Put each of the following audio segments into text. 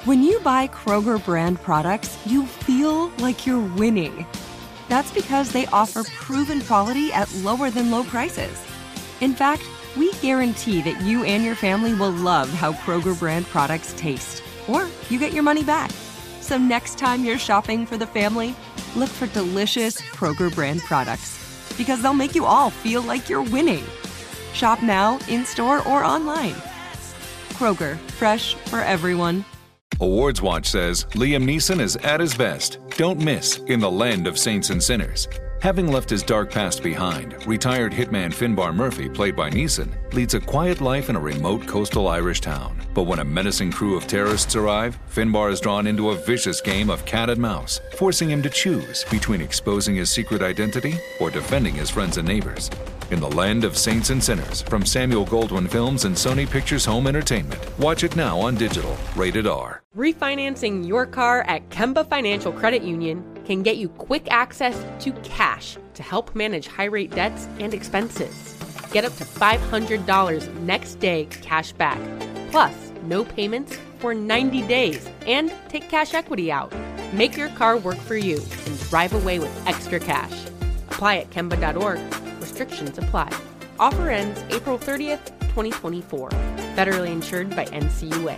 When you buy Kroger brand products, you feel like you're winning. That's because they offer proven quality at lower than low prices. In fact, we guarantee that you and your family will love how Kroger brand products taste, or you get your money back. So next time you're shopping for the family, look for delicious Kroger brand products, because they'll make you all feel like you're winning. Shop now, in-store, or online. Kroger, fresh for everyone. Awards Watch says Liam Neeson is at his best. Don't miss In the Land of Saints and Sinners. Having left his dark past behind, retired hitman Finbar Murphy, played by Neeson, leads a quiet life in a remote coastal Irish town. But when a menacing crew of terrorists arrive, Finbar is drawn into a vicious game of cat and mouse, forcing him to choose between exposing his secret identity or defending his friends and neighbors. In the Land of Saints and Sinners, from Samuel Goldwyn Films and Sony Pictures Home Entertainment. Watch it now on digital. Rated R. Refinancing your car at Kemba Financial Credit Union can get you quick access to cash to help manage high-rate debts and expenses. Get up to $500 next day cash back, plus no payments for 90 days, and take cash equity out. Make your car work for you and drive away with extra cash. Apply at Kemba.org. Restrictions apply. Offer ends April 30th, 2024. Federally insured by NCUA.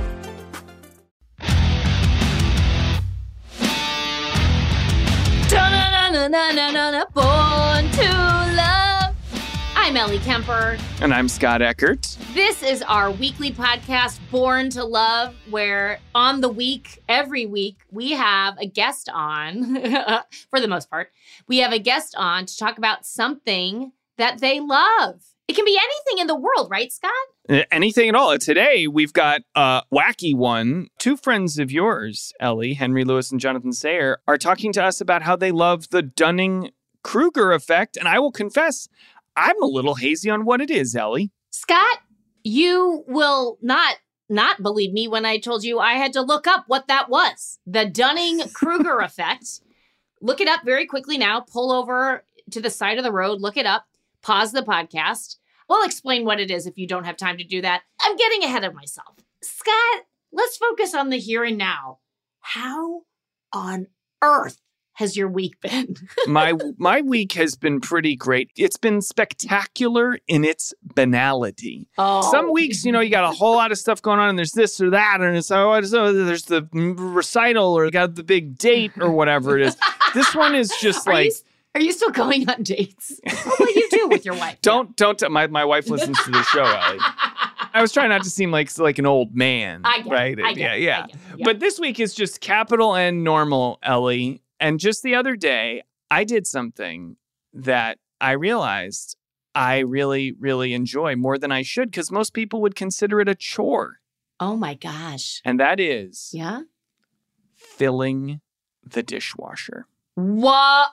Born to Love. I'm Ellie Kemper. And I'm Scott Eckert. This is our weekly podcast, Born to Love, where on the week, every week, we have a guest on, for the most part, we have a guest on to talk about something that they love. It can be anything in the world, right, Scott? Anything at all. Today, we've got a wacky one. Two friends of yours, Ellie, Henry Lewis and Jonathan Sayer, are talking to us about how they love the Dunning-Kruger effect. And I will confess, I'm a little hazy on what it is, Ellie. Scott, you will not believe me when I told you I had to look up what that was. The Dunning-Kruger effect. Look it up very quickly now. Pull over to the side of the road. Look it up. Pause the podcast. We'll explain what it is if you don't have time to do that. I'm getting ahead of myself. Scott, let's focus on the here and now. How on earth has your week been? My week has been pretty great. It's been spectacular in its banality. Oh. Some weeks, you got a whole lot of stuff going on, and there's this or that, and it's there's the recital, or got the big date, or whatever it is. This one is just Are you still going on dates? What will you do with your wife? Don't. My wife listens to the show, Ellie. I was trying not to seem like an old man. I get it. Yeah. But this week is just capital N normal, Ellie. And just the other day, I did something that I realized I really, really enjoy more than I should, because most people would consider it a chore. Oh my gosh. And that is filling the dishwasher. What?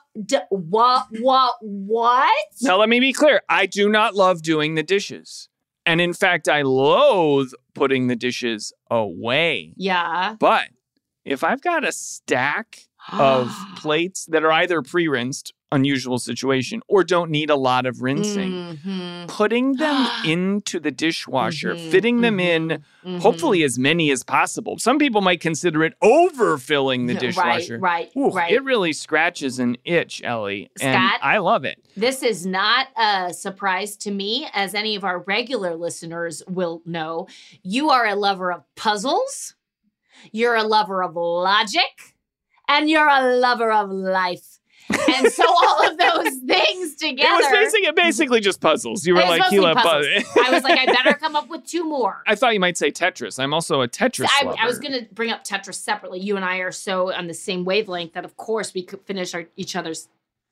Now, let me be clear. I do not love doing the dishes. And in fact, I loathe putting the dishes away. Yeah. But if I've got a stack of plates that are either pre-rinsed, unusual situation, or don't need a lot of rinsing, putting them into the dishwasher, fitting them in, hopefully as many as possible. Some people might consider it overfilling the dishwasher. Right. It really scratches an itch, Ellie. And Scott, I love it. This is not a surprise to me, as any of our regular listeners will know. You are a lover of puzzles. You're a lover of logic. And you're a lover of life. And so all of those things together. It was basically just puzzles. You were like, you love puzzles. I was like, I better come up with two more. I thought you might say Tetris. I'm also a Tetris lover. I was going to bring up Tetris separately. You and I are so on the same wavelength that, of course, we could finish each other's...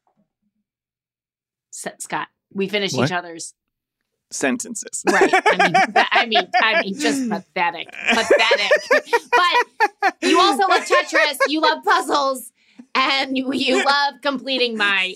Scott, we finish each other's... sentences. Right. I mean, just pathetic. But you also love Tetris, you love puzzles, and you love completing my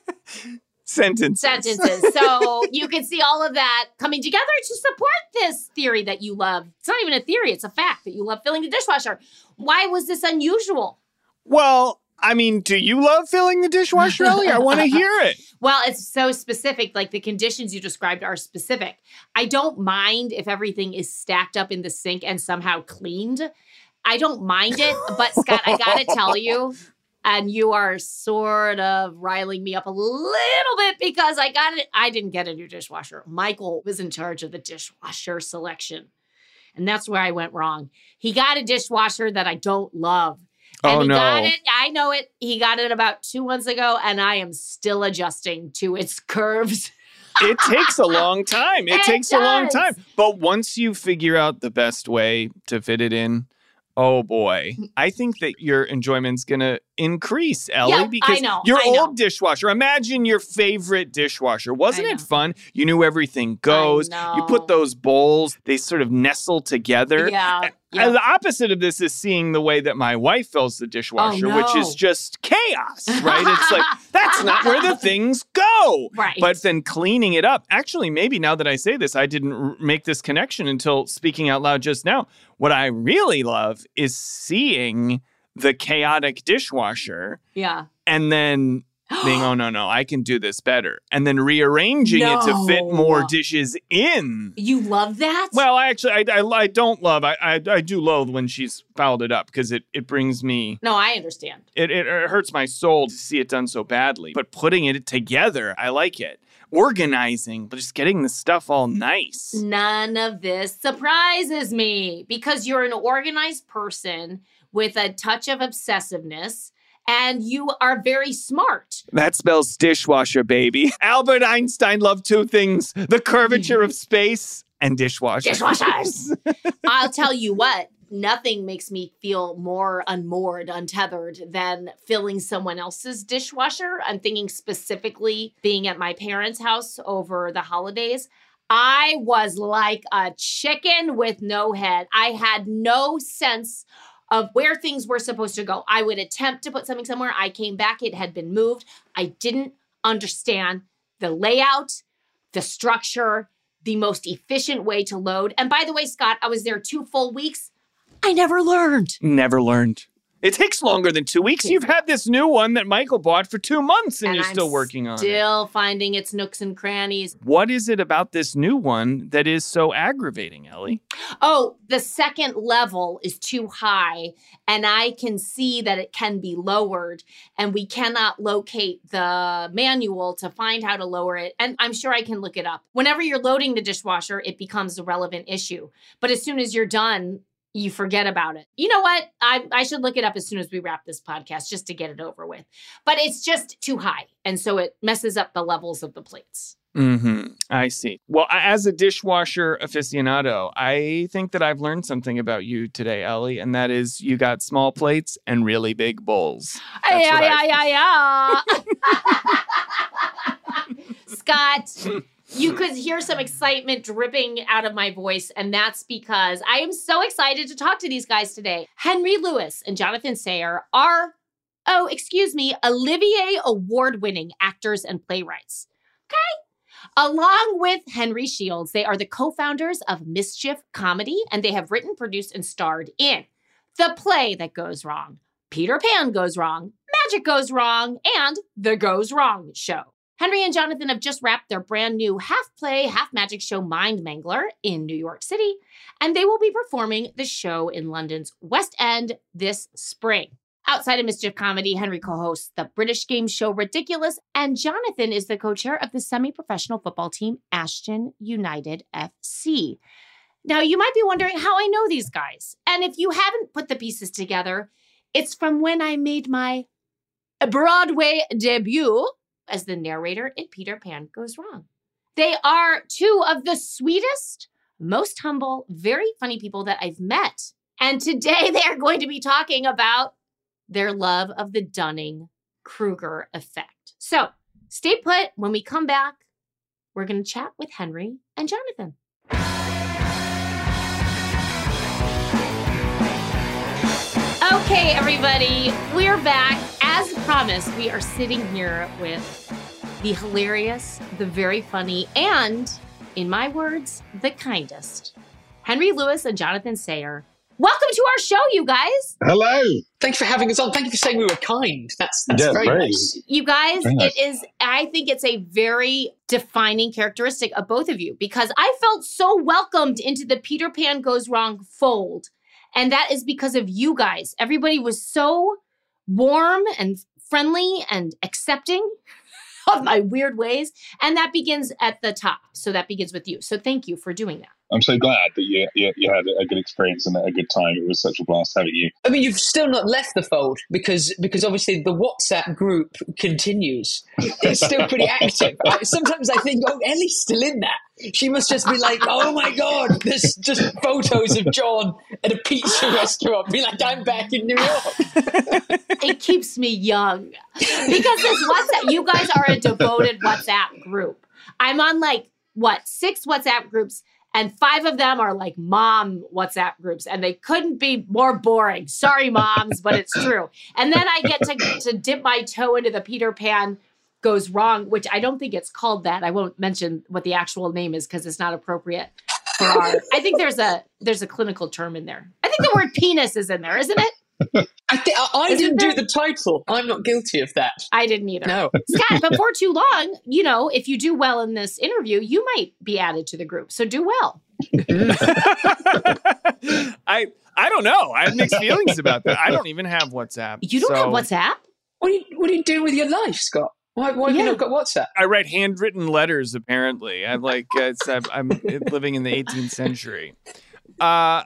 sentences. So you can see all of that coming together to support this theory that you love. It's not even a theory, it's a fact that you love filling the dishwasher. Why was this unusual? Well, I mean, do you love filling the dishwasher, Ellie? I want to hear it. Well, it's so specific. Like, the conditions you described are specific. I don't mind if everything is stacked up in the sink and somehow cleaned. I don't mind it, but Scott, I gotta tell you, and you are sort of riling me up a little bit because I didn't get a new dishwasher. Michael was in charge of the dishwasher selection. And that's where I went wrong. He got a dishwasher that I don't love. And he got it. I know it. He got it about 2 months ago, and I am still adjusting to its curves. It takes a long time. It takes does. a long time. But once you figure out the best way to fit it in, oh boy, I think that your enjoyment's going to increase, Ellie, Yeah, because I know, your I know. old dishwasher, imagine your favorite dishwasher. Wasn't I it know. fun? You knew everything goes. I You know. put those bowls, they sort of nestle together. Yeah. And the opposite of this is seeing the way that my wife fills the dishwasher, Oh, which no. is just chaos, right? It's like, that's not where the things go. Right. But then cleaning it up. Actually, maybe now that I say this, I didn't make this connection until speaking out loud just now. What I really love is seeing the chaotic dishwasher Yeah. and then being, oh, no, I can do this better. And then rearranging it to fit No. more dishes in. You love that? Well, I don't love. I do loathe when she's fouled it up because it brings me. No, I understand. It hurts my soul to see it done so badly. But putting it together, I like it. Organizing, but just getting the stuff all nice. None of this surprises me because you're an organized person with a touch of obsessiveness and you are very smart. That spells dishwasher, baby. Albert Einstein loved two things: the curvature of space and dishwashers. Dishwashers! I'll tell you what, nothing makes me feel more unmoored, untethered than filling someone else's dishwasher. I'm thinking specifically being at my parents' house over the holidays. I was like a chicken with no head. I had no sense of where things were supposed to go. I would attempt to put something somewhere. I came back, it had been moved. I didn't understand the layout, the structure, the most efficient way to load. And by the way, Scott, I was there 2 full weeks. I never learned. Never learned. It takes longer than 2 weeks. You've had this new one that Michael bought for 2 months and you're I'm still working on it. Still finding its nooks and crannies. What is it about this new one that is so aggravating, Ellie? Oh, the second level is too high, and I can see that it can be lowered, and we cannot locate the manual to find how to lower it. And I'm sure I can look it up. Whenever you're loading the dishwasher, it becomes a relevant issue. But as soon as you're done, you forget about it. You know what? I should look it up as soon as we wrap this podcast just to get it over with. But it's just too high. And so it messes up the levels of the plates. Mm-hmm. I see. Well, as a dishwasher aficionado, I think that I've learned something about you today, Ellie, and that is you got small plates and really big bowls. Scott, you could hear some excitement dripping out of my voice, and that's because I am so excited to talk to these guys today. Henry Lewis and Jonathan Sayer are, Olivier Award-winning actors and playwrights. Okay? Along with Henry Shields, they are the co-founders of Mischief Comedy, and they have written, produced, and starred in The Play That Goes Wrong, Peter Pan Goes Wrong, Magic Goes Wrong, and The Goes Wrong Show. Henry and Jonathan have just wrapped their brand new half-play, half-magic show Mind Mangler in New York City, and they will be performing the show in London's West End this spring. Outside of Mischief Comedy, Henry co-hosts the British game show Ridiculous, and Jonathan is the co-chair of the semi-professional football team Ashton United FC. Now, you might be wondering how I know these guys, and if you haven't put the pieces together, it's from when I made my Broadway debut as the narrator in Peter Pan Goes Wrong. They are two of the sweetest, most humble, very funny people that I've met. And today they are going to be talking about their love of the Dunning-Kruger effect. So stay put. When we come back, we're going to chat with Henry and Jonathan. Okay, everybody, we're back. As promised, we are sitting here with the hilarious, the very funny, and, in my words, the kindest, Henry Lewis and Jonathan Sayer. Welcome to our show, you guys. Hello. Thanks for having us on. Thank you for saying we were kind. That's Yeah, very great. nice. You guys, Very nice. it is, I think it's a very defining characteristic of both of you because I felt so welcomed into the Peter Pan Goes Wrong fold. And that is because of you guys. Everybody was so warm and friendly and accepting of my weird ways. And that begins at the top. So that begins with you. So thank you for doing that. I'm so glad that you had a good experience and a good time. It was such a blast having you. I mean, you've still not left the fold because obviously the WhatsApp group continues. It's still pretty active. Sometimes I think, oh, Ellie's still in that. She must just be like, oh my God, there's just photos of John at a pizza restaurant. Be like, I'm back in New York. It keeps me young because this WhatsApp, you guys are a devoted WhatsApp group. I'm on 6 WhatsApp groups. And 5 of them are like mom WhatsApp groups, and they couldn't be more boring. Sorry, moms, but it's true. And then I get to dip my toe into the Peter Pan goes wrong, which I don't think it's called that. I won't mention what the actual name is because it's not appropriate for our. I think there's a clinical term in there. I think the word penis is in there, isn't it? I didn't do the title. I'm not guilty of that. I didn't either. No. Scott, before too long, if you do well in this interview, you might be added to the group. So do well. I don't know. I have mixed feelings about that. I don't even have WhatsApp. You don't have WhatsApp? What are you doing with your life, Scott? Why have you not got WhatsApp? I write handwritten letters, apparently. I'm living in the 18th century. I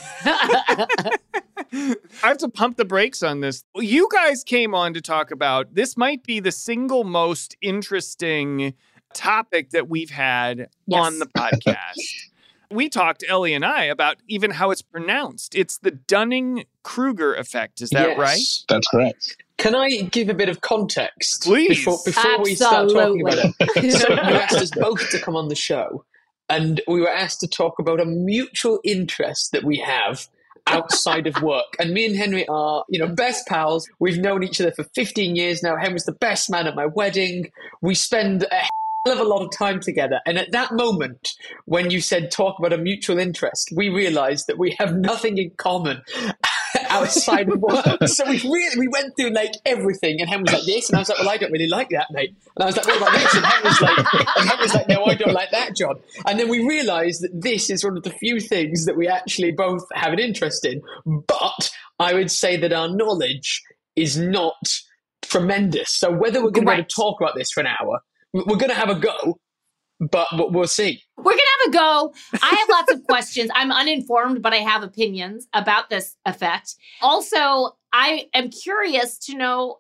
have to pump the brakes on this. You guys came on to talk about, this might be the single most interesting topic that we've had on the podcast. We talked, Ellie and I, about even how it's pronounced. It's the Dunning-Kruger effect. Is that right? That's correct. Can I give a bit of context? Please. Before we start talking about it. So you asked us both to come on the show. And we were asked to talk about a mutual interest that we have outside of work. And me and Henry are, best pals. We've known each other for 15 years now. Henry's the best man at my wedding. We spend a hell of a lot of time together. And at that moment, when you said talk about a mutual interest, we realized that we have nothing in common outside of work. So we went through everything, and Henry was like this, and I was like, well, I don't really like that, mate. And I was like, what about this? And Henry was like, no, I don't like that, John. And then we realized that this is one of the few things that we actually both have an interest in. But I would say that our knowledge is not tremendous. So whether we're going to be able to talk about this for an hour, we're going to have a go, but we'll see. We're going to have a go. I have lots of questions. I'm uninformed, but I have opinions about this effect. Also, I am curious to know,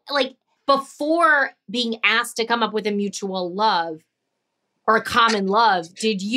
before being asked to come up with a mutual love or a common love,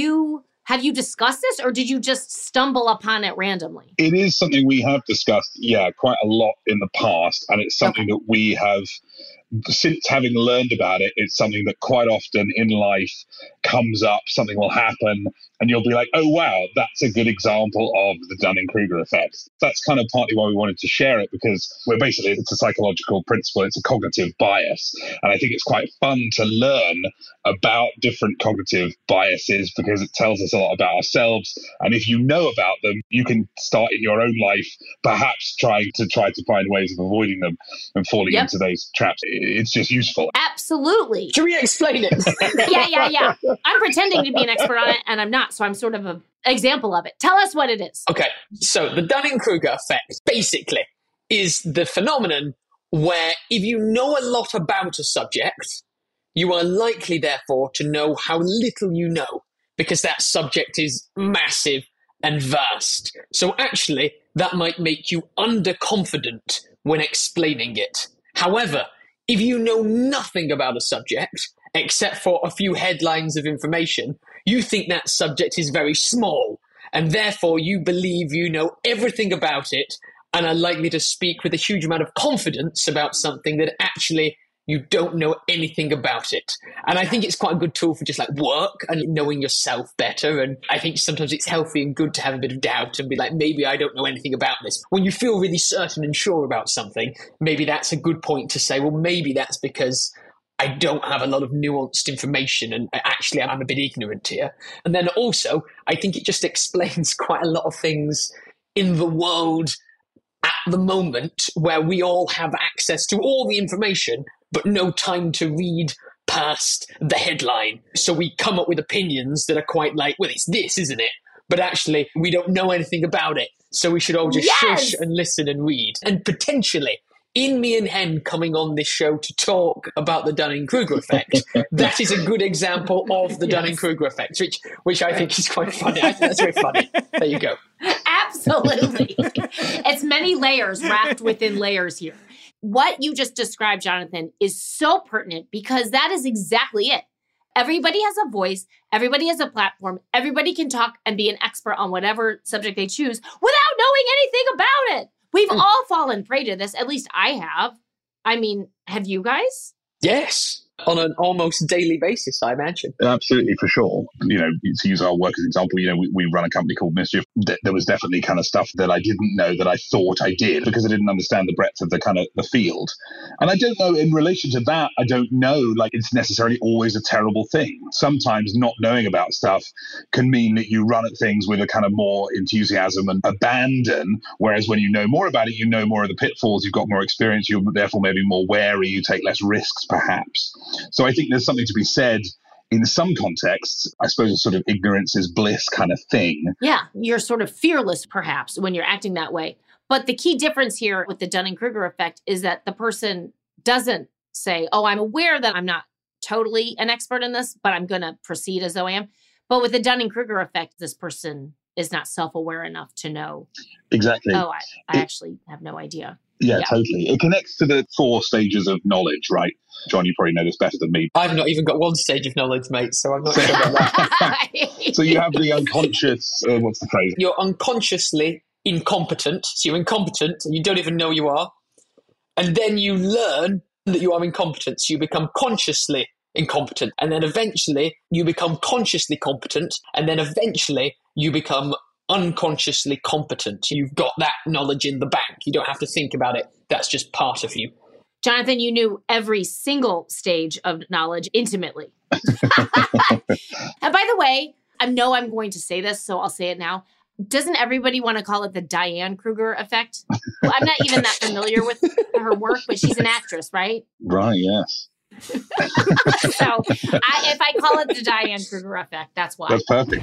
have you discussed this, or did you just stumble upon it randomly? It is something we have discussed, quite a lot in the past. And it's something that we have, since having learned about it, it's something that quite often in life comes up, something will happen, and you'll be like, oh, wow, that's a good example of the Dunning-Kruger effect. That's kind of partly why we wanted to share it, because it's a psychological principle, it's a cognitive bias. And I think it's quite fun to learn about different cognitive biases because it tells us a lot about ourselves. And if you know about them, you can start in your own life, perhaps trying to find ways of avoiding them and falling into those traps. It's just useful. Absolutely. Should we explain it? Yeah. I'm pretending to be an expert on it, and I'm not, so I'm sort of an example of it. Tell us what it is. Okay, so the Dunning-Kruger effect, basically, is the phenomenon where if you know a lot about a subject, you are likely, therefore, to know how little you know, because that subject is massive and vast. So actually, that might make you underconfident when explaining it. However, if you know nothing about a subject, except for a few headlines of information, you think that subject is very small, and therefore you believe you know everything about it and are likely to speak with a huge amount of confidence about something that actually you don't know anything about it. And I think it's quite a good tool for just work and knowing yourself better. And I think sometimes it's healthy and good to have a bit of doubt and be like, maybe I don't know anything about this. When you feel really certain and sure about something, maybe that's a good point to say, well, maybe that's because I don't have a lot of nuanced information and actually I'm a bit ignorant here. And then also, I think it just explains quite a lot of things in the world at the moment where we all have access to all the information, but no time to read past the headline. So we come up with opinions that are quite well, it's this, isn't it? But actually, we don't know anything about it. So we should all just Yes! shush and listen and read. And potentially, in me and Hen coming on this show to talk about the Dunning-Kruger effect, that is a good example of the Dunning-Kruger effect, which I think is quite funny. I think that's very funny. There you go. Absolutely. It's many layers wrapped within layers here. What you just described, Jonathan, is so pertinent because that is exactly it. Everybody has a voice. Everybody has a platform. Everybody can talk and be an expert on whatever subject they choose without knowing anything about it. We've all fallen prey to this. At least I have. I mean, have you guys? Yes. On an almost daily basis, I imagine. Absolutely, for sure. To use our work as an example, we run a company called Mischief. There was definitely kind of stuff that I didn't know that I thought I did because I didn't understand the breadth of the field. And I don't know, in relation to that, I don't know, like it's necessarily always a terrible thing. Sometimes not knowing about stuff can mean that you run at things with a kind of more enthusiasm and abandon, whereas when you know more about it, you know more of the pitfalls, you've got more experience, you're therefore maybe more wary, you take less risks, perhaps. So I think there's something to be said in some contexts. I suppose it's sort of ignorance is bliss kind of thing. Yeah, you're sort of fearless, perhaps, when you're acting that way. But the key difference here with the Dunning-Kruger effect is that the person doesn't say, oh, I'm aware that I'm not totally an expert in this, but I'm going to proceed as though I am. But with the Dunning-Kruger effect, this person is not self-aware enough to know. Exactly. Oh, I actually have no idea. Yeah, totally. It connects to the 4 stages of knowledge, right? John, you probably know this better than me. I've not even got one stage of knowledge, mate, so I'm not sure about that. So you have the unconscious, what's the phrase? You're unconsciously incompetent. So you're incompetent and you don't even know you are. And then you learn that you are incompetent. So you become consciously incompetent. And then eventually you become consciously competent. And then eventually you become unconsciously competent. You've got that knowledge in the bank. You don't have to think about it. That's just part of you. Jonathan, you knew every single stage of knowledge intimately. And by the way, I know I'm going to say this, so I'll say it now. Doesn't everybody want to call it the Diane Kruger effect? Well, I'm not even that familiar with her work, but she's an actress, right? Right, yes. So if I call it the Diane Kruger effect, that's why. That's perfect.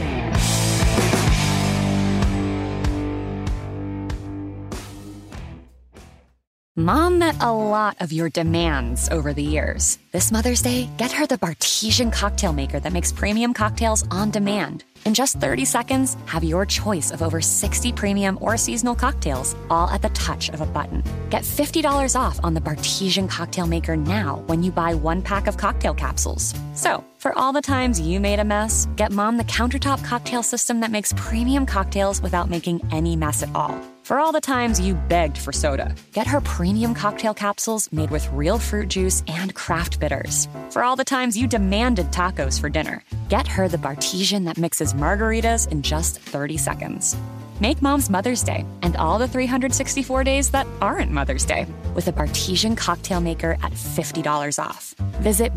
Mom met a lot of your demands over the years. This Mother's Day, get her the Bartesian cocktail maker that makes premium cocktails on demand. In just 30 seconds, have your choice of over 60 premium or seasonal cocktails, all at the touch of a button. Get $50 off on the Bartesian cocktail maker now when you buy 1 pack of cocktail capsules. So, for all the times you made a mess, get Mom the countertop cocktail system that makes premium cocktails without making any mess at all. For all the times you begged for soda, get her premium cocktail capsules made with real fruit juice and craft bitters. For all the times you demanded tacos for dinner, get her the Bartesian that mixes margaritas in just 30 seconds. Make Mom's Mother's Day and all the 364 days that aren't Mother's Day with a Bartesian cocktail maker at $50 off. Visit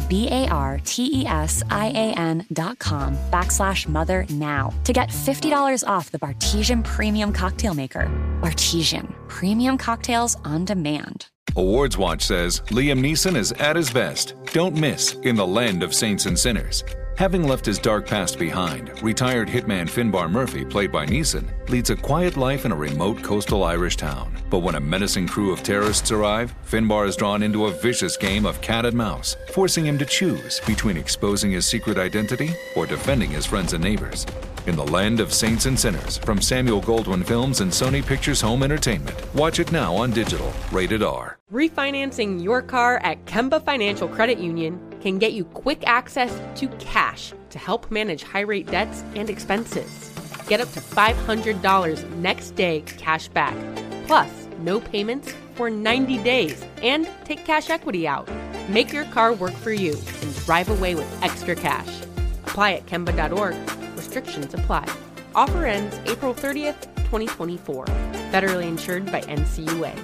BARTESIAN.com/mother now to get $50 off the Bartesian Premium Cocktail Maker. Bartesian, premium cocktails on demand. Awards Watch says Liam Neeson is at his best. Don't miss in The Land of Saints and Sinners. Having left his dark past behind, retired hitman Finbar Murphy, played by Neeson, leads a quiet life in a remote coastal Irish town. But when a menacing crew of terrorists arrive, Finbar is drawn into a vicious game of cat and mouse, forcing him to choose between exposing his secret identity or defending his friends and neighbors. In The Land of Saints and Sinners, from Samuel Goldwyn Films and Sony Pictures Home Entertainment. Watch it now on digital. Rated R. Refinancing your car at Kemba Financial Credit Union can get you quick access to cash to help manage high-rate debts and expenses. Get up to $500 next day cash back, plus no payments for 90 days, and take cash equity out. Make your car work for you and drive away with extra cash. Apply at Kemba.org. Restrictions apply. Offer ends April 30th, 2024. Federally insured by NCUA.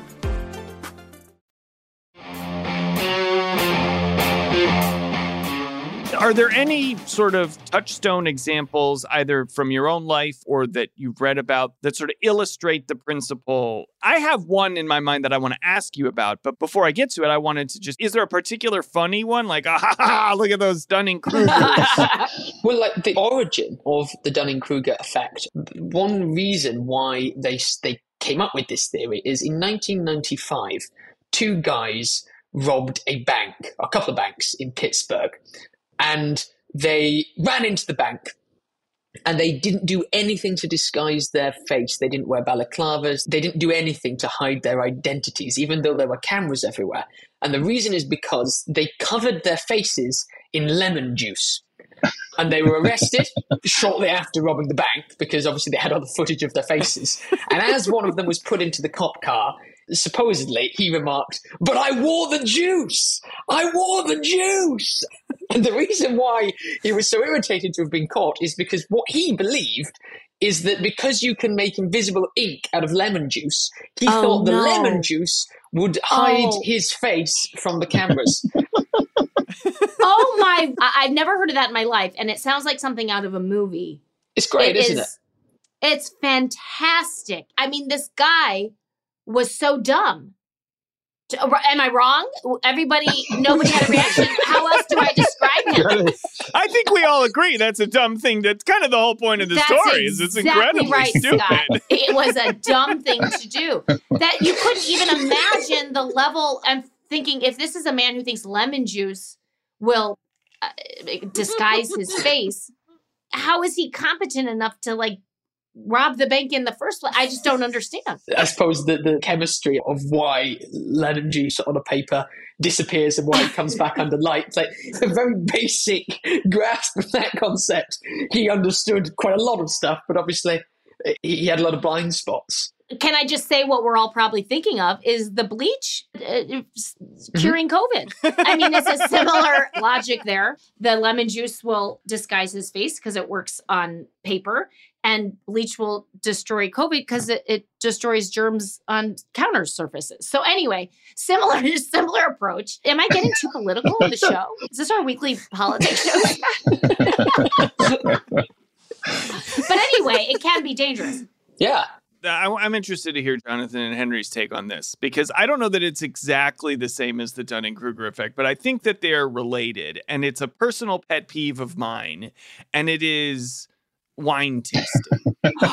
Are there any sort of touchstone examples, either from your own life or that you've read about, that sort of illustrate the principle? I have one in my mind that I want to ask you about, but before I get to it, I wanted to is there a particular funny one? Like, look at those Dunning-Krugers. Well, like the origin of the Dunning-Kruger effect, one reason why they came up with this theory is in 1995, two guys robbed a couple of banks in Pittsburgh. And they ran into the bank and they didn't do anything to disguise their face. They didn't wear balaclavas. They didn't do anything to hide their identities, even though there were cameras everywhere. And the reason is because they covered their faces in lemon juice. And they were arrested shortly after robbing the bank because obviously they had all the footage of their faces. And as one of them was put into the cop car, supposedly he remarked, "But I wore the juice! I wore the juice!" And the reason why he was so irritated to have been caught is because what he believed is that because you can make invisible ink out of lemon juice, he thought the lemon juice would hide his face from the cameras. Oh my, I've never heard of that in my life. And it sounds like something out of a movie. It's great, isn't it? It's fantastic. I mean, this guy was so dumb. Am I wrong? Nobody had a reaction. How else do I describe him? I think we all agree that's a dumb thing. That's kind of the whole point of the story. Is it's incredibly right, stupid. Scott. It was a dumb thing to do. That you couldn't even imagine the level. I'm thinking, if this is a man who thinks lemon juice will disguise his face, how is he competent enough to rob the bank in the first place? I just don't understand. I suppose the chemistry of why lemon juice on a paper disappears and why it comes back under light. It's like a very basic grasp of that concept. He understood quite a lot of stuff, but obviously he had a lot of blind spots. Can I just say what we're all probably thinking of is the bleach curing COVID? I mean, it's a similar logic there. The lemon juice will disguise his face because it works on paper, and bleach will destroy COVID because it destroys germs on counter surfaces. So anyway, similar approach. Am I getting too political on the show? Is this our weekly politics show? But anyway, it can be dangerous. Yeah. I'm interested to hear Jonathan and Henry's take on this, because I don't know that it's exactly the same as the Dunning-Kruger effect, but I think that they're related, and it's a personal pet peeve of mine, and it is wine tasting.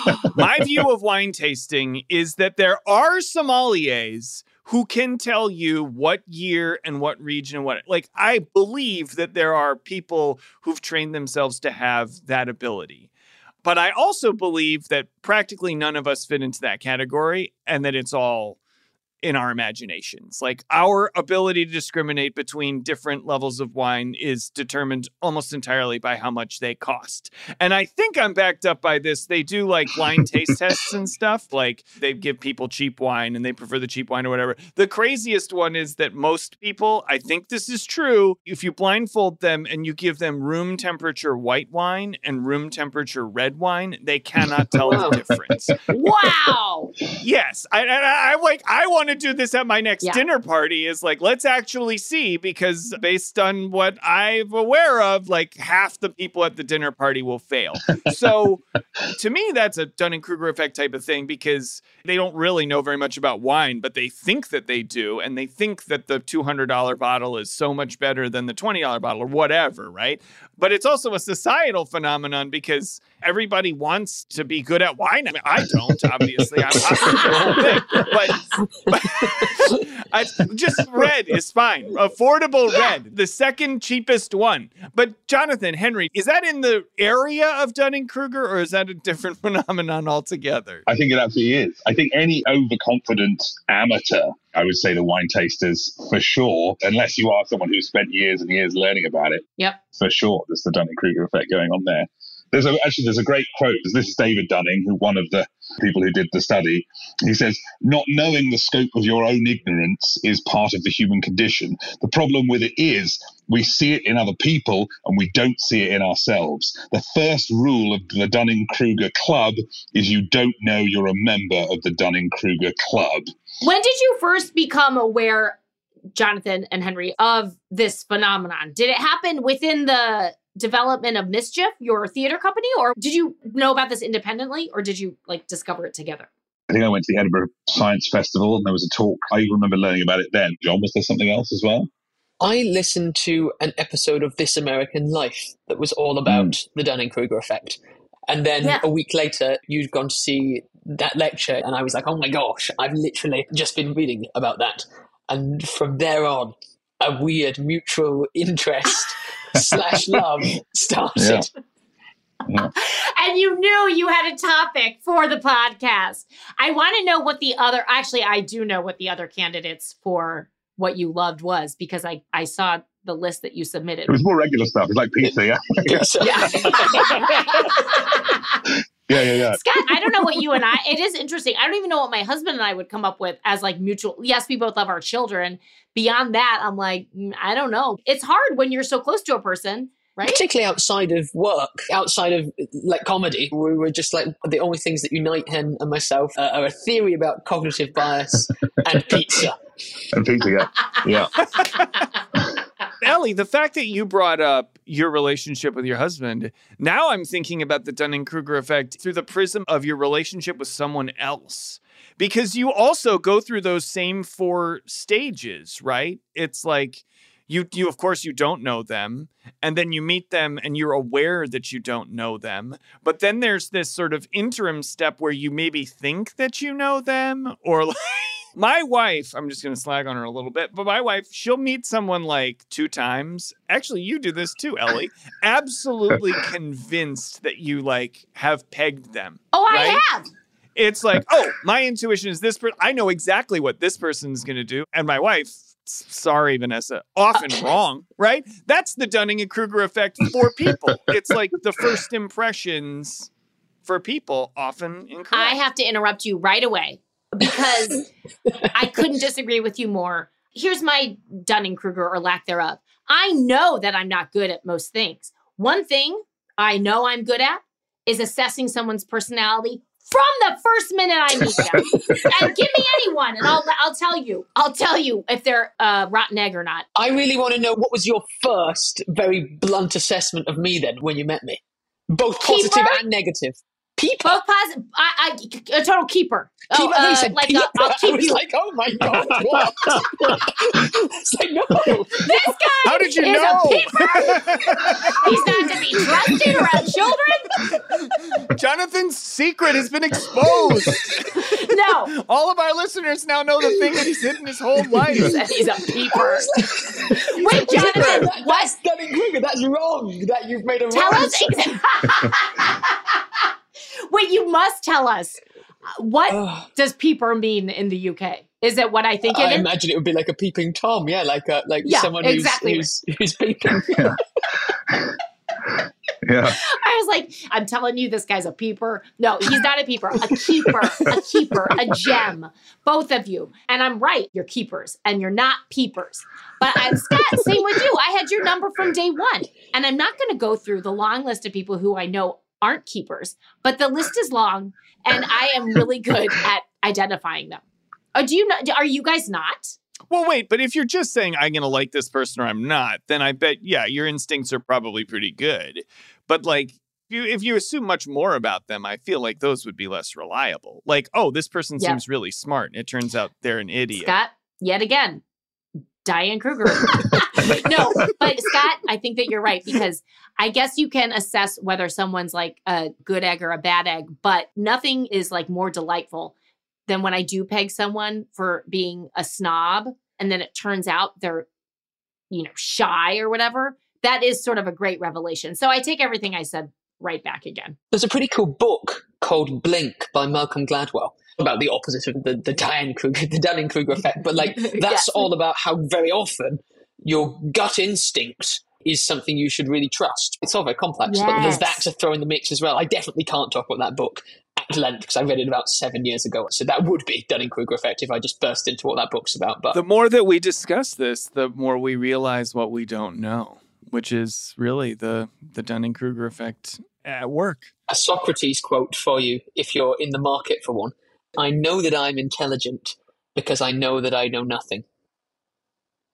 My view of wine tasting is that there are sommeliers who can tell you what year and what region and what. I believe that there are people who've trained themselves to have that ability. But I also believe that practically none of us fit into that category, and that it's all in our imaginations. Our ability to discriminate between different levels of wine is determined almost entirely by how much they cost. And I think I'm backed up by this. They do blind taste tests and stuff. They give people cheap wine and they prefer the cheap wine or whatever. The craziest one is that most people, I think this is true, if you blindfold them and you give them room temperature white wine and room temperature red wine, they cannot tell the difference. Wow. Yes. I want to do this at my next dinner party is let's actually see, because based on what I'm aware of, half the people at the dinner party will fail. So to me, that's a Dunning-Kruger effect type of thing, because they don't really know very much about wine, but they think that they do. And they think that the $200 bottle is so much better than the $20 bottle or whatever, right? But it's also a societal phenomenon because everybody wants to be good at wine. I mean, I don't, obviously. I'm not the whole thing. But just red is fine. Affordable red, the second cheapest one. But Jonathan, Henry, is that in the area of Dunning-Kruger, or is that a different phenomenon altogether? I think it absolutely is. I think any overconfident amateur, I would say the wine tasters for sure, unless you are someone who's spent years and years learning about it. Yep. For sure, there's the Dunning-Kruger effect going on there. There's a great quote. This is David Dunning, who one of the people who did the study. He says, "Not knowing the scope of your own ignorance is part of the human condition. The problem with it is we see it in other people and we don't see it in ourselves. The first rule of the Dunning-Kruger Club is you don't know you're a member of the Dunning-Kruger Club." When did you first become aware Jonathan and Henry, of this phenomenon? Did it happen within the development of Mischief, your theater company, or did you know about this independently, or did you discover it together? I think I went to the Edinburgh Science Festival and there was a talk. I remember learning about it then. John, was there something else as well? I listened to an episode of This American Life that was all about the Dunning-Kruger effect. And then a week later, you'd gone to see that lecture, and I was like, oh my gosh, I've literally just been reading about that. And from there on, a weird mutual interest / love started. Yeah. And you knew you had a topic for the podcast. I want to know what I do know what the other candidates for what you loved was, because I saw the list that you submitted. It was more regular stuff. It's like pizza, yeah? Yeah. Scott, I don't know what you and it is interesting. I don't even know what my husband and I would come up with as mutual. Yes, we both love our children. Beyond that, I'm like, I don't know. It's hard when you're so close to a person, right? Particularly outside of work, outside of comedy. We were just the only things that unite Hen and myself are a theory about cognitive bias and pizza. And pizza, yeah. Ellie, the fact that you brought up your relationship with your husband, now I'm thinking about the Dunning-Kruger effect through the prism of your relationship with someone else. Because you also go through those same 4 stages, right? It's like you of course, you don't know them, and then you meet them and you're aware that you don't know them. But then there's this sort of interim step where you maybe think that you know them, or my wife, I'm just going to slag on her a little bit, but my wife, she'll meet someone 2 times. Actually, you do this too, Ellie. Absolutely convinced that you have pegged them. Oh, right? I have. It's my intuition is this person. I know exactly what this person's going to do. And my wife, sorry, Vanessa, often wrong, right? That's the Dunning-Kruger effect for people. It's the first impressions for people often incorrect. I have to interrupt you right away, because I couldn't disagree with you more. Here's my Dunning-Kruger, or lack thereof. I know that I'm not good at most things. One thing I know I'm good at is assessing someone's personality from the first minute I meet them. And give me anyone, and I'll tell you. I'll tell you if they're a rotten egg or not. I really want to know, what was your first very blunt assessment of me then when you met me? Both positive and negative. Peeper? Both positive. A total keeper. Keeper? I'll keep I was you. Oh my God, what? It's no. This guy How did you is know? a keeper. He's not to be trusted around children. Jonathan's secret has been exposed. No. All of our listeners now know the thing that he's hidden his whole life. He's a peeper. Wait, Jonathan, That's Dunning-Kruger. That's wrong. That you've made a tell wrong us. Wait, you must tell us. What does peeper mean in the UK? Is it what I think it is? I imagine it would be like a peeping Tom, someone who's peeping. Yeah. I was like, I'm telling you, this guy's a peeper. No, he's not a peeper. A keeper, a gem. Both of you. And I'm right. You're keepers and you're not peepers. But Scott, same with you. I had your number from day one. And I'm not going to go through the long list of people who I know aren't keepers, but the list is long and I am really good at identifying them. Are you guys not? Well, wait, but if you're just saying I'm going to like this person or I'm not, then I bet, your instincts are probably pretty good. But if you assume much more about them, I feel like those would be less reliable. This person seems really smart. And it turns out they're an idiot. Scott, yet again, Dunning-Kruger. No, but Scott, I think that you're right, because I guess you can assess whether someone's a good egg or a bad egg, but nothing is more delightful than when I do peg someone for being a snob and then it turns out they're, shy or whatever. That is sort of a great revelation. So I take everything I said right back again. There's a pretty cool book called Blink by Malcolm Gladwell about the opposite of the Dunning-Kruger effect. But that's all about how very often your gut instinct is something you should really trust. It's all very complex, but there's that to throw in the mix as well. I definitely can't talk about that book at length because I read it about 7 years ago. So that would be Dunning-Kruger effect if I just burst into what that book's about. But the more that we discuss this, the more we realize what we don't know, which is really the Dunning-Kruger effect at work. A Socrates quote for you, if you're in the market for one. I know that I'm intelligent because I know that I know nothing.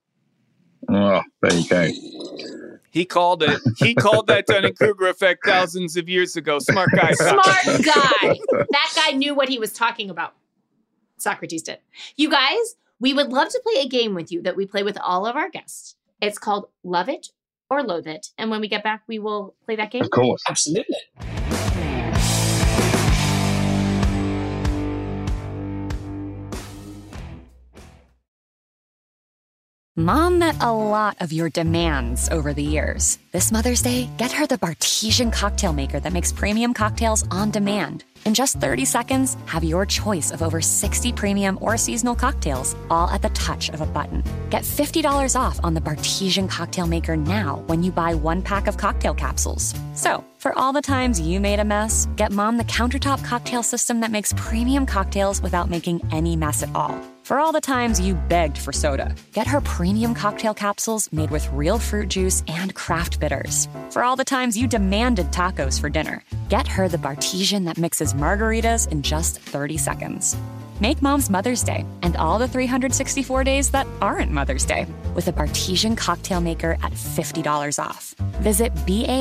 Oh, there you go. He called it. He called that Dunning-Kruger effect thousands of years ago. Smart guy. Smart guy. That guy knew what he was talking about. Socrates did. You guys, we would love to play a game with you that we play with all of our guests. It's called Love It or Loathe It. And when we get back, we will play that game. Of course. Absolutely. Mom met a lot of your demands over the years. This Mother's Day, get her the Bartesian cocktail maker that makes premium cocktails on demand. In just 30 seconds, have your choice of over 60 premium or seasonal cocktails, all at the touch of a button. Get $50 off on the Bartesian cocktail maker now when you buy 1 pack of cocktail capsules. So, for all the times you made a mess, get Mom the countertop cocktail system that makes premium cocktails without making any mess at all. For all the times you begged for soda, get her premium cocktail capsules made with real fruit juice and craft bitters. For all the times you demanded tacos for dinner, get her the Bartesian that mixes margaritas in just 30 seconds. Make Mom's Mother's Day and all the 364 days that aren't Mother's Day with a Bartesian cocktail maker at $50 off. Visit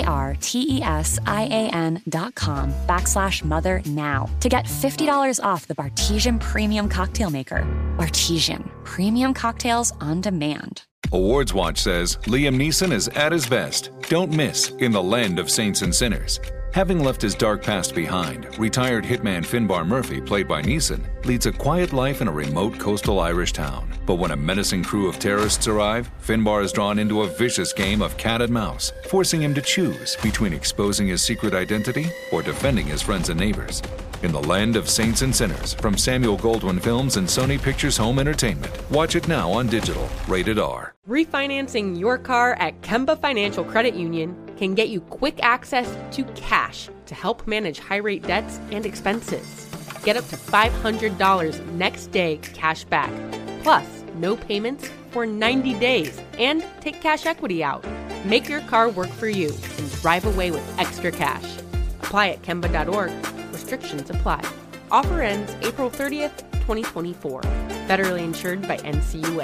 BARTESIAN.com/mother now to get $50 off the Bartesian Premium Cocktail Maker. Bartesian, premium cocktails on demand. Awards Watch says Liam Neeson is at his best. Don't miss in the land of saints and sinners. Having left his dark past behind, retired hitman Finbar Murphy, played by Neeson, leads a quiet life in a remote coastal Irish town. But when a menacing crew of terrorists arrive, Finbar is drawn into a vicious game of cat and mouse, forcing him to choose between exposing his secret identity or defending his friends and neighbors. In the land of saints and sinners, from Samuel Goldwyn Films and Sony Pictures Home Entertainment. Watch it now on digital. Rated R. Refinancing your car at Kemba Financial Credit Union can get you quick access to cash to help manage high-rate debts and expenses. Get up to $500 next day cash back, plus no payments for 90 days, and take cash equity out. Make your car work for you and drive away with extra cash. Apply at Kemba.org. Restrictions apply. Offer ends April 30th, 2024. Federally insured by NCUA.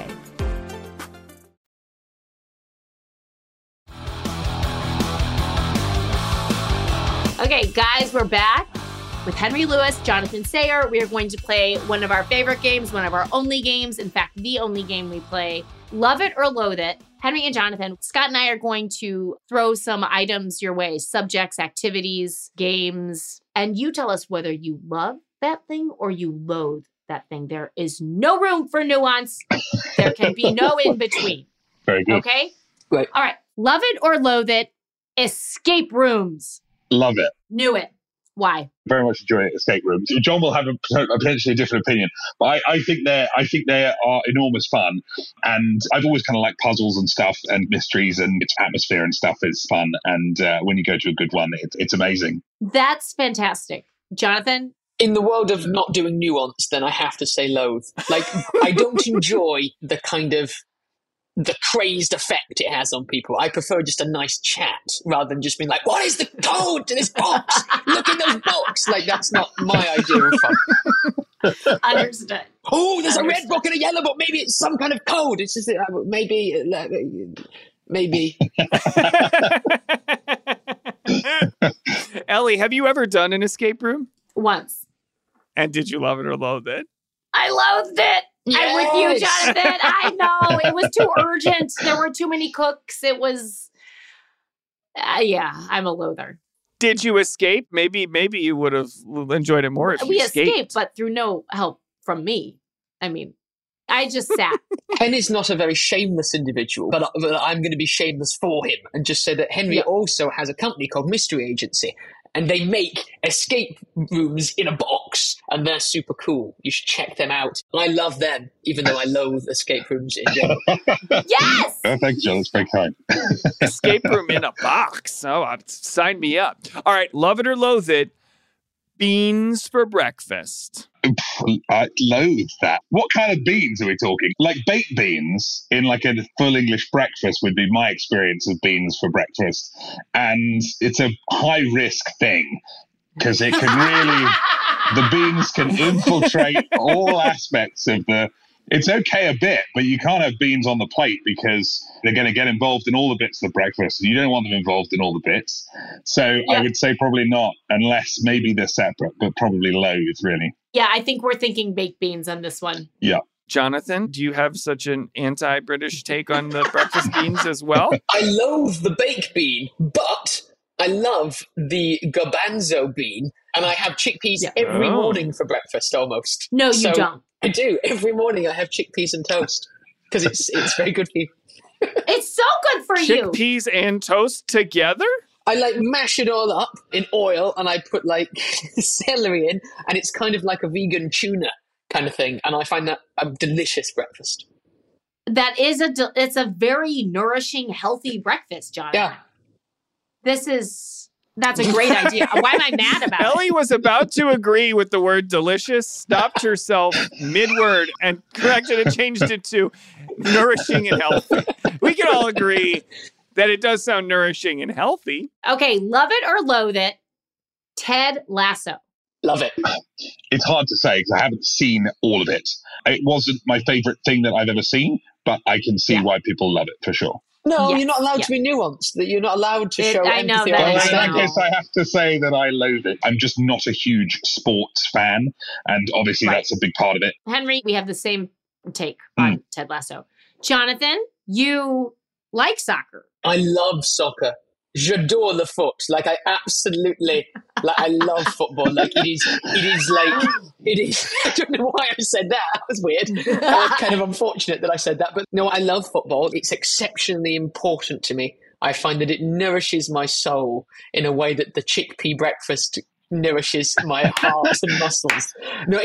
Okay, guys, we're back with Henry Lewis, Jonathan Sayer. We are going to play one of our favorite games, one of our only games. In fact, the only game we play, Love It or Loathe It. Henry and Jonathan, Scott and I are going to throw some items your way, subjects, activities, games, and you tell us whether you love that thing or you loathe that thing. There is no room for nuance. There can be no in between. Very good. Okay? Right. All right. Love it or loathe it. Escape rooms. Love it. Knew it. Why? Very much enjoy escape rooms. John will have a potentially different opinion, but I think they are enormous fun, and I've always kind of liked puzzles and stuff and mysteries, and its atmosphere and stuff is fun. And when you go to a good one, it's amazing. That's fantastic, Jonathan. In the world of not doing nuance, then I have to say loathe. Like, I don't enjoy the kind of the crazed effect it has on people. I prefer just a nice chat rather than just being like, what is the code to this box? Look in those books. Like, that's not my idea of fun. Understood. Oh, there's a red book and a yellow book. Maybe it's some kind of code. It's just maybe. Ellie, have you ever done an escape room? Once. And did you love it or loathe it? I loathed it. Yes. I'm with you, Jonathan. I know. It was too urgent. There were too many cooks. It was... yeah, I'm a loather. Did you escape? Maybe you would have enjoyed it more if you escaped. We escaped, but through no help from me. I mean, I just sat. Henry's not a very shameless individual, but I'm going to be shameless for him and just say that Henry also has a company called Mystery Agency, and they make escape rooms in a box, and they're super cool. You should check them out. I love them, even though I loathe escape rooms in general. Yes! Oh, thank you, John. That's very kind. Escape room in a box. Oh, sign me up. All right, love it or loathe it. Beans for breakfast. I loathe that. What kind of beans are we talking? Like baked beans in like a full English breakfast would be my experience of beans for breakfast. And it's a high risk thing because it can really, the beans can infiltrate all aspects of the It's okay a bit, but you can't have beans on the plate because they're going to get involved in all the bits of the breakfast. You don't want them involved in all the bits. So I would say probably not, unless maybe they're separate, but probably loath, really. Yeah, I think we're thinking baked beans on this one. Yeah. Jonathan, do you have such an anti-British take on the breakfast beans as well? I loathe the baked bean, but I love the garbanzo bean, and I have chickpeas every morning for breakfast almost. No, you don't. I do. Every morning I have chickpeas and toast because it's very good for you. It's so good for you. Chickpeas and toast together? I mash it all up in oil and I put celery in, and it's kind of like a vegan tuna kind of thing. And I find that a delicious breakfast. That is it's a very nourishing, healthy breakfast, Jonathan. Yeah. That's a great idea. Why am I mad about it? Ellie was about to agree with the word delicious, stopped herself mid-word and corrected it, changed it to nourishing and healthy. We can all agree that it does sound nourishing and healthy. Okay, love it or loathe it, Ted Lasso. Love it. It's hard to say because I haven't seen all of it. It wasn't my favorite thing that I've ever seen, but I can see why people love it for sure. No, you're not allowed to be nuanced. That you're not allowed to show empathy. Well, in that case, I have to say that I loathe it. I'm just not a huge sports fan, and obviously that's a big part of it. Henry, we have the same take on Ted Lasso. Jonathan, you like soccer. I love soccer. J'adore le foot. I absolutely, I love football. It is, I don't know why I said that. That was weird. Kind of unfortunate that I said that. But no, I love football. It's exceptionally important to me. I find that it nourishes my soul in a way that the chickpea breakfast nourishes my heart and muscles. No,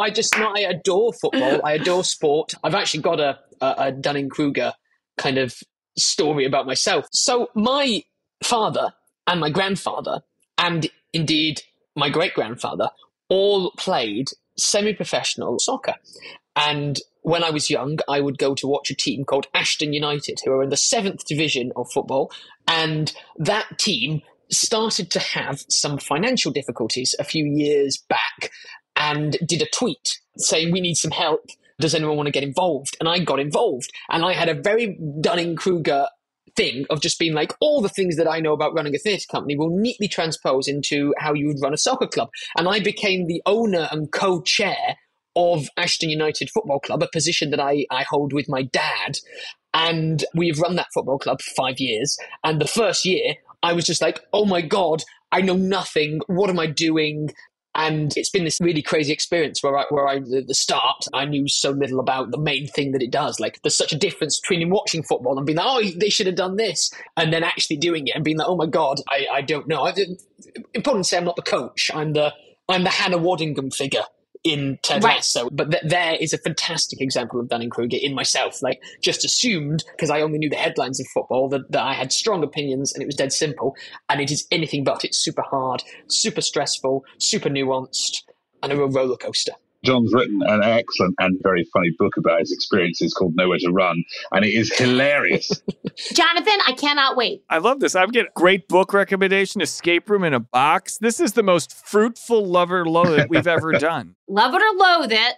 I adore football. I adore sport. I've actually got a Dunning-Kruger kind of story about myself. So my father and my grandfather, and indeed my great-grandfather, all played semi-professional soccer. And when I was young, I would go to watch a team called Ashton United, who are in the 7th division of football. And that team started to have some financial difficulties a few years back and did a tweet saying, "We need some help. Does anyone want to get involved?" And I got involved. And I had a very Dunning-Kruger thing of just being all the things that I know about running a theatre company will neatly transpose into how you would run a soccer club. And I became the owner and co-chair of Ashton United Football Club, a position that I hold with my dad. And we've run that football club for 5 years. And the first year, I was just oh my God, I know nothing. What am I doing? And it's been this really crazy experience where at the start, I knew so little about the main thing that it does. There's such a difference between watching football and being oh, they should have done this, and then actually doing it and being oh my God, I don't know. Important to say I'm not the coach. I'm the Hannah Waddingham figure in Ted Lasso. But there is a fantastic example of Dunning-Kruger in myself. Just assumed, because I only knew the headlines of football, that I had strong opinions and it was dead simple. And it is anything but. It's super hard, super stressful, super nuanced, and a real roller coaster. John's written an excellent and very funny book about his experiences called Nowhere to Run, and it is hilarious. Jonathan, I cannot wait. I love this. I've got a great book recommendation, Escape Room in a Box. This is the most fruitful love it or loathe it we've ever done. Love it or loathe it,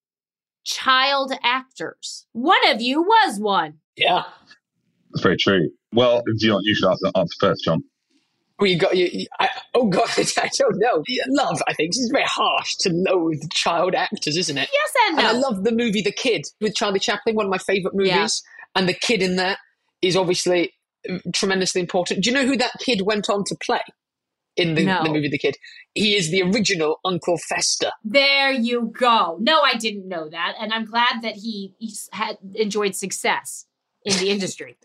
child actors. One of you was one. Yeah. That's very true. Well, you should answer first, John. Well, oh God, I don't know. Love, I think, it's very harsh to loathe child actors, isn't it? Yes and no. And I love the movie The Kid with Charlie Chaplin, one of my favourite movies. Yeah. And the kid in that is obviously tremendously important. Do you know who that kid went on to play in the movie The Kid? He is the original Uncle Fester. There you go. No, I didn't know that. And I'm glad that he had enjoyed success in the industry.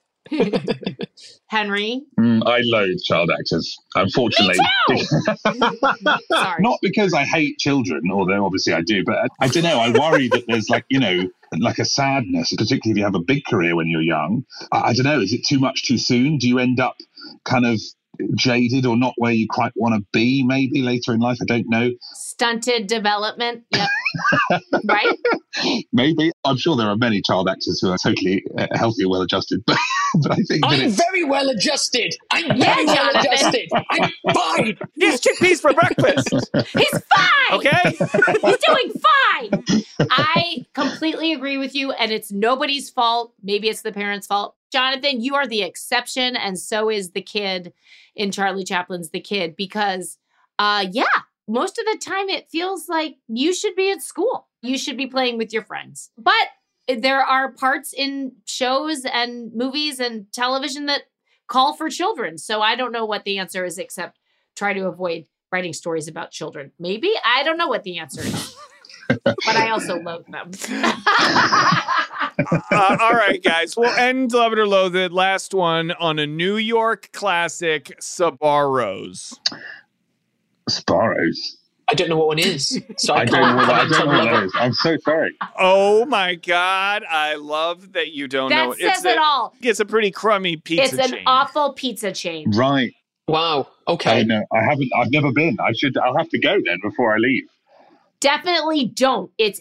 Henry? I loathe child actors, unfortunately. Me too! Sorry. Not because I hate children, although obviously I do, but I don't know. I worry that there's a sadness, particularly if you have a big career when you're young. I don't know. Is it too much too soon? Do you end up kind of jaded or not where you quite want to be maybe later in life. I don't know. Stunted development. Yep. Right? Maybe. I'm sure there are many child actors who are totally healthy and well-adjusted, but I think I'm very well-adjusted. I'm very well-adjusted. I'm fine. He has chickpeas for breakfast. He's fine. Okay? He's doing fine. I completely agree with you, and it's nobody's fault. Maybe it's the parents' fault. Jonathan, you are the exception, and so is the kid in Charlie Chaplin's The Kid, because, most of the time it feels like you should be at school. You should be playing with your friends. But there are parts in shows and movies and television that call for children. So I don't know what the answer is, except try to avoid writing stories about children. Maybe. I don't know what the answer is. But I also loathe them. All right, guys. We'll end Love It or Loathe It. Last one on a New York classic, Sbarro's. Sbarro's. I don't know what one is. So I don't know what that is. I'm so sorry. Oh my God. I love that you don't know. That says it all. It's a pretty crummy pizza chain. It's an awful pizza chain. Right. Wow. Okay. I know. I've never been. I'll have to go then before I leave. Definitely don't. It's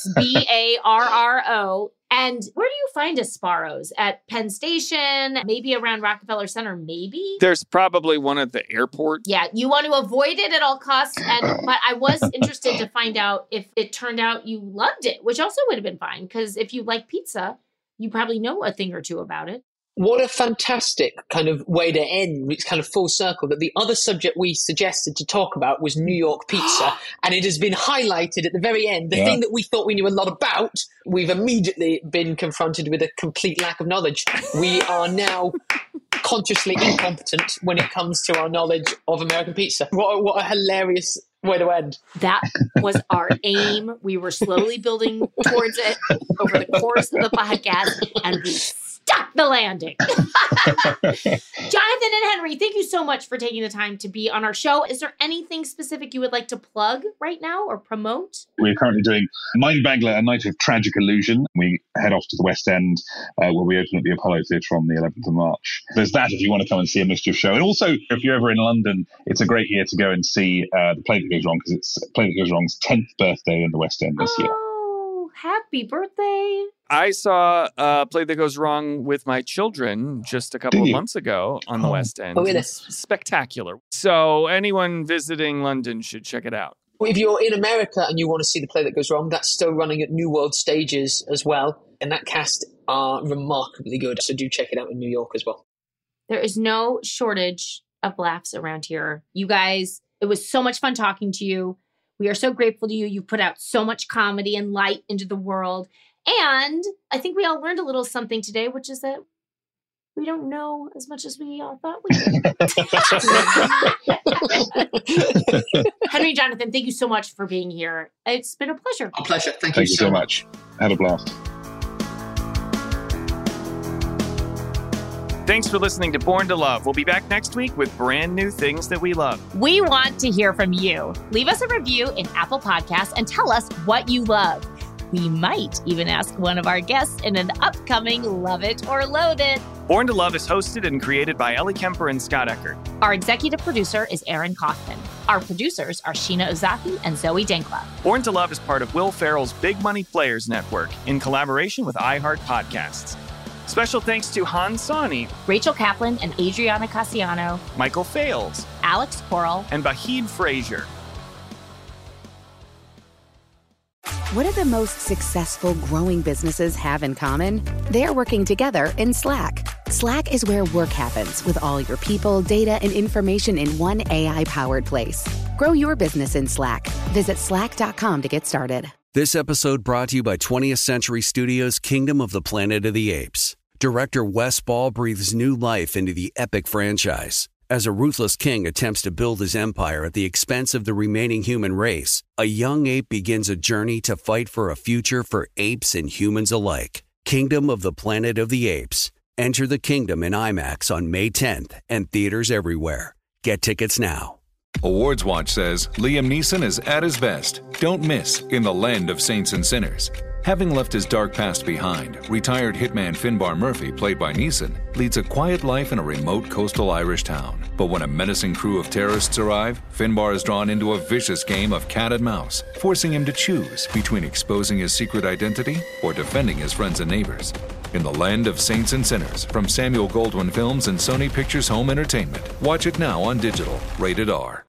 Sbarro. And where do you find a Sbarro's? At Penn Station, maybe around Rockefeller Center, maybe? There's probably one at the airport. Yeah, you want to avoid it at all costs. But I was interested to find out if it turned out you loved it, which also would have been fine. Because if you like pizza, you probably know a thing or two about it. What a fantastic kind of way to end. It's kind of full circle that the other subject we suggested to talk about was New York pizza. And it has been highlighted at the very end. The thing that we thought we knew a lot about, we've immediately been confronted with a complete lack of knowledge. We are now consciously incompetent when it comes to our knowledge of American pizza. What a hilarious way to end. That was our aim. We were slowly building towards it over the course of the podcast, and we stuck the landing. Jonathan and Henry, thank you so much for taking the time to be on our show. Is there anything specific you would like to plug right now or promote? We're currently doing Mindbangler, A Night of Tragic Illusion. We head off to the West End where we open at the Apollo Theatre on the 11th of March. There's that if you want to come and see a Mischief show. And also, if you're ever in London, it's a great year to go and see The Play That Goes Wrong, because it's Play That Goes Wrong's 10th birthday in the West End this year. Oh, happy birthday. I saw a Play That Goes Wrong with my children just a couple of months ago on the West End. Oh, really? It's spectacular. So anyone visiting London should check it out. If you're in America and you want to see The Play That Goes Wrong, that's still running at New World Stages as well. And that cast are remarkably good. So do check it out in New York as well. There is no shortage of laughs around here. You guys, it was so much fun talking to you. We are so grateful to you. You've put out so much comedy and light into the world. And I think we all learned a little something today, which is that we don't know as much as we all thought we did. Henry, Jonathan, thank you so much for being here. It's been a pleasure. A pleasure. Thank you so much. Had a blast. Thanks for listening to Born to Love. We'll be back next week with brand new things that we love. We want to hear from you. Leave us a review in Apple Podcasts and tell us what you love. We might even ask one of our guests in an upcoming Love It or Loathe It. Born to Love is hosted and created by Ellie Kemper and Scott Eckert. Our executive producer is Aaron Kaufman. Our producers are Sheena Ozaki and Zoe Denkla. Born to Love is part of Will Ferrell's Big Money Players Network in collaboration with iHeart Podcasts. Special thanks to Han Sani, Rachel Kaplan and Adriana Cassiano, Michael Fales, Alex Coral, and Bahid Frazier. What do the most successful growing businesses have in common? They're working together in Slack. Slack is where work happens with all your people, data, and information in one AI-powered place. Grow your business in Slack. Visit slack.com to get started. This episode brought to you by 20th Century Studios' Kingdom of the Planet of the Apes. Director Wes Ball breathes new life into the epic franchise. As a ruthless king attempts to build his empire at the expense of the remaining human race, a young ape begins a journey to fight for a future for apes and humans alike. Kingdom of the Planet of the Apes. Enter the kingdom in IMAX on May 10th and theaters everywhere. Get tickets now. Awards Watch says Liam Neeson is at his best. Don't miss In the Land of Saints and Sinners. Having left his dark past behind, retired hitman Finbar Murphy, played by Neeson, leads a quiet life in a remote coastal Irish town. But when a menacing crew of terrorists arrive, Finbar is drawn into a vicious game of cat and mouse, forcing him to choose between exposing his secret identity or defending his friends and neighbors. In the Land of Saints and Sinners, from Samuel Goldwyn Films and Sony Pictures Home Entertainment. Watch it now on digital, rated R.